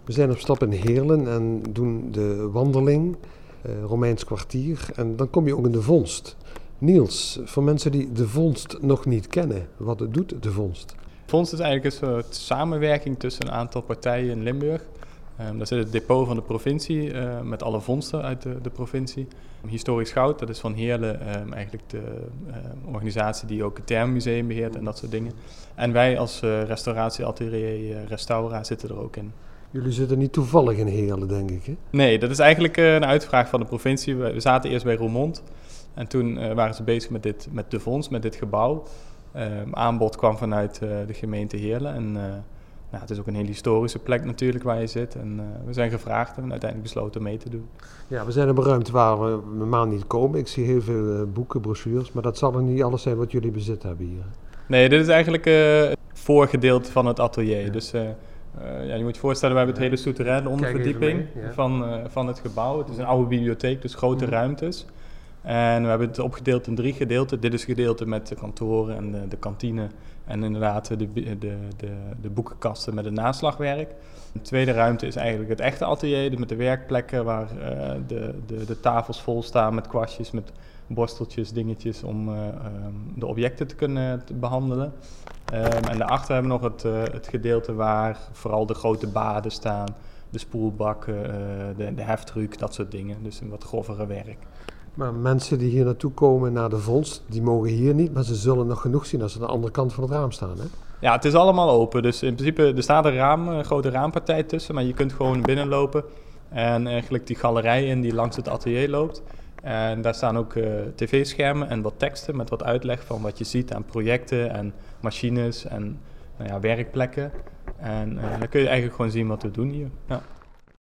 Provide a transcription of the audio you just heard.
We zijn op stap in Heerlen en doen de wandeling, Romeins kwartier. En dan kom je ook in de vondst. Niels, voor mensen die de vondst nog niet kennen, wat doet de vondst? Vondst is eigenlijk een soort samenwerking tussen een aantal partijen in Limburg. Daar zit het depot van de provincie met alle vondsten uit de provincie. Historisch Goud, dat is van Heerlen eigenlijk de organisatie die ook het Thermenmuseum beheert en dat soort dingen. En wij als restauratieatelier Restaura zitten er ook in. Jullie zitten niet toevallig in Heerlen, denk ik, hè? Nee, dat is eigenlijk een uitvraag van de provincie. We zaten eerst bij Roermond en toen waren ze bezig met de vondst, met dit gebouw. Aanbod kwam vanuit de gemeente Heerlen en het is ook een hele historische plek natuurlijk waar je zit. En we zijn gevraagd en uiteindelijk besloten mee te doen. Ja, we zijn op een ruimte waar we normaal niet komen. Ik zie heel veel boeken, brochures, maar dat zal er niet alles zijn wat jullie bezit hebben hier. Nee, dit is eigenlijk het voorgedeelte van het atelier. Ja. Dus je moet je voorstellen, we hebben het hele souterrain, de onderverdieping van het gebouw. Het is een oude bibliotheek, dus grote ruimtes. En we hebben het opgedeeld in 3 gedeelten. Dit is het gedeelte met de kantoren en de kantine. En inderdaad de boekenkasten met het naslagwerk. De tweede ruimte is eigenlijk het echte atelier, dus met de werkplekken waar de tafels vol staan met kwastjes, met borsteltjes, dingetjes om de objecten te kunnen behandelen. En daarachter hebben we nog het gedeelte waar vooral de grote baden staan, de spoelbakken, de heftruck, dat soort dingen. Dus een wat grovere werk. Maar mensen die hier naartoe komen naar de vondst, die mogen hier niet, maar ze zullen nog genoeg zien als ze aan de andere kant van het raam staan, hè? Ja, het is allemaal open. Dus in principe, er staat een grote raampartij tussen, maar je kunt gewoon binnenlopen. En eigenlijk die galerij in die langs het atelier loopt. En daar staan ook tv-schermen en wat teksten met wat uitleg van wat je ziet aan projecten en machines en werkplekken. En dan kun je eigenlijk gewoon zien wat we doen hier. Ja.